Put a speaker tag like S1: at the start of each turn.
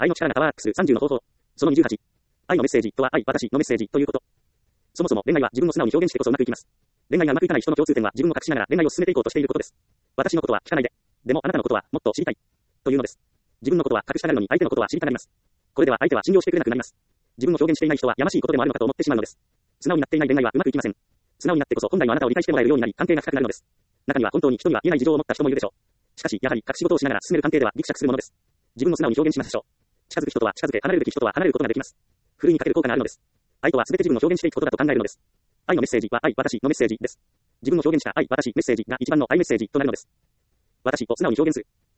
S1: 愛の力がパワーアップする30の方法。その28。愛のメッセージとは愛、私のメッセージということ。そもそも恋愛は自分を素直に表現してこそうまくいきます。恋愛がうまくいかない人の共通点は自分を隠しながら恋愛を進めていこうとしていることです。私のことは聞かないで。でもあなたのことはもっと知りたい。というのです。自分のことは隠したがるのに相手のことは知りたがります。これでは相手は信用してくれなくなります。自分を表現していない人はやましいことでもあるのかと思ってしまうのです。素直になっていない恋愛はうまくいきません。素直になってこそ本来のあなたを理解してもらえるようになり関係が深くなるのです。中には本当に人には言えない事情を持った人もいるでしょう。しかしやはり隠し事をしながら進める関係ではギクシャクするものです。自分を素直に表現しましょう。近づく人とは近づけ、離れるべき人とは離れることができます。ふるいにかける効果があるのです。愛とは全て自分を表現していくことだと考えるのです。愛のメッセージは愛、私のメッセージです。自分の表現した愛、私、メッセージが一番の愛メッセージとなるのです。私を素直に表現する。